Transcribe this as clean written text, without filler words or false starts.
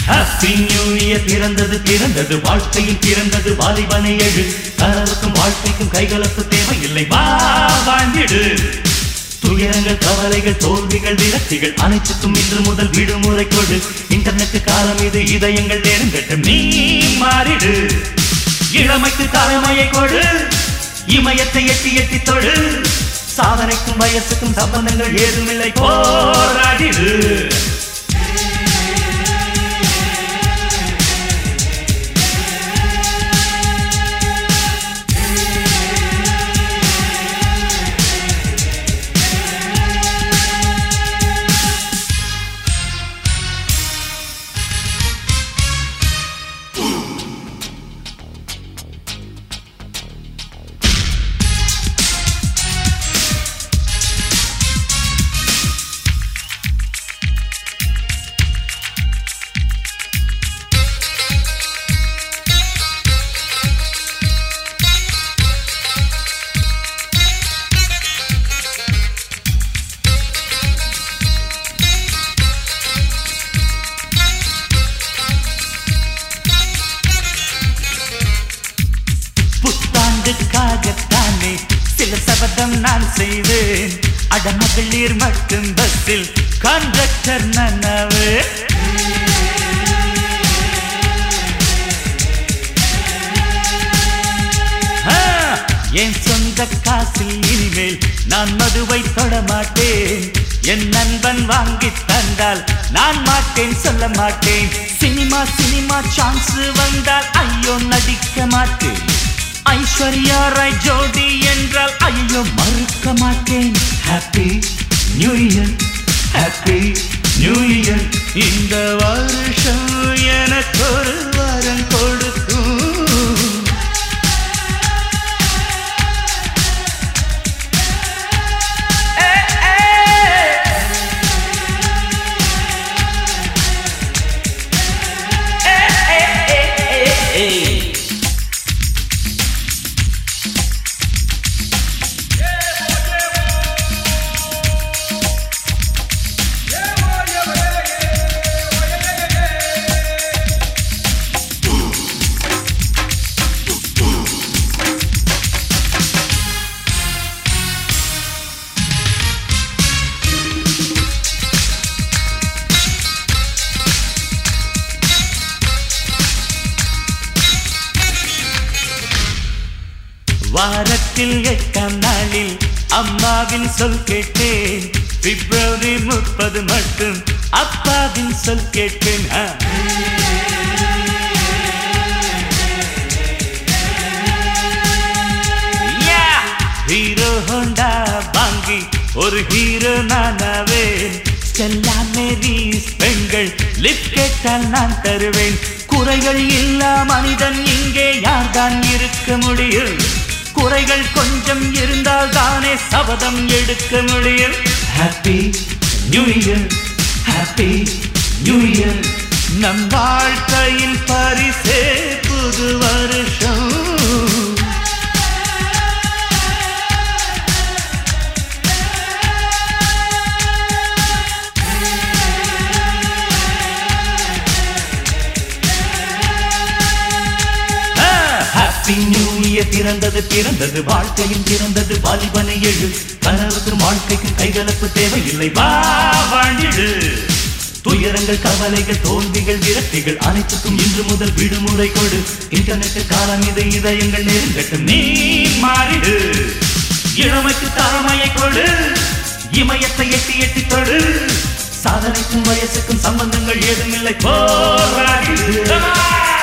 happy new year பிறந்தது பிறந்தது வாழ்க்கையில் பிறந்தது வாலிபனை எழு கனவுக்கும் வாழ்க்கைக்கும் கைகலப்பு தேவையில்லை வா வாழ்ந்திடு துயரங்கள் கவலைகள் தோல்விகள் விரக்திகள் அனைத்துக்கும் இன்று முதல் விடுமுறை கொடு இன்டர்நெட் காலம் இது இதயங்கள் நெருங்கட்டும் நீ மாறிடு இளமைக்கு தலைமையை கொடு இமயத்தை எட்டி எட்டி தொடு சாதனைக்கும் வயசுக்கும் சம்பந்தங்கள் ஏதுமில்லை போராடிடு புத்தாண்டுக்காகத்தானே சில சபதம் நான் செய்வேன் அடமகளிர் மட்டும் பஸ்ஸில் கண்டக்டர் நனவு என் சொந்த காசில் இனிமேல் நான் மதுவை தொடமாட்டேன் என் நண்பன் வாங்கி தந்தால் நான் மாட்டேன் சொல்ல மாட்டேன் சினிமா சான்ஸ் வந்தால் ஐயோ நடிக்க மாட்டேன் ஐஸ்வர்யா ராய் ஜோடி என்றால் ஐயோ மறுக்க மாட்டேன் happy new year happy new year இந்த வருஷம் எனக்கு ஒரு வரம் கொடுக்கும் வாரத்தில் 8ஆம் நாளில் அம்மாவின் சொல் கேட்டேன் பிப்ரவரி 30 மட்டும் அப்பாவின் சொல் கேட்டேன் ஹீரோ ஹோண்டா வாங்கி ஒரு ஹீரோ நானாவேன் ஸ்டெல்லா மேரிஸ் பெண்கள் லிப் கேட்டால் நான் தருவேன் குறைகள் இல்லா மனிதன் இங்கே யார்தான் இருக்க முடியும் குறைகள் கொஞ்சம் இருந்தால் தானே சபதம் எடுக்க முடியும் happy new year happy new year நம் வாழ்க்கையின் பரிசே புது வருஷம் ஹாப்பி நியூ இயர் பிறந்தது பிறந்தது வாழ்க்கையும் பிறந்தது வாலிபனை எழு கனவுக்கும் வாழ்க்கைக்கும் கைகலப்பு தேவையில்லை வா வாழ்ந்திடு துயரங்கள் கவலைகள் தோல்விகள் விரக்திகள் அனைத்துக்கும் இன்று முதல் விடுமுறை கொடு இன்டர்நெட் காலம் இது இதயங்கள் நெருங்கட்டும் நீ மாறிடு இளமைக்கு தலைமையை கொடு இமயத்தை எட்டி எட்டி தொடு சாதனைக்கும் வயசுக்கும் சம்பந்தங்கள் ஏதுமில்லை போராடிடு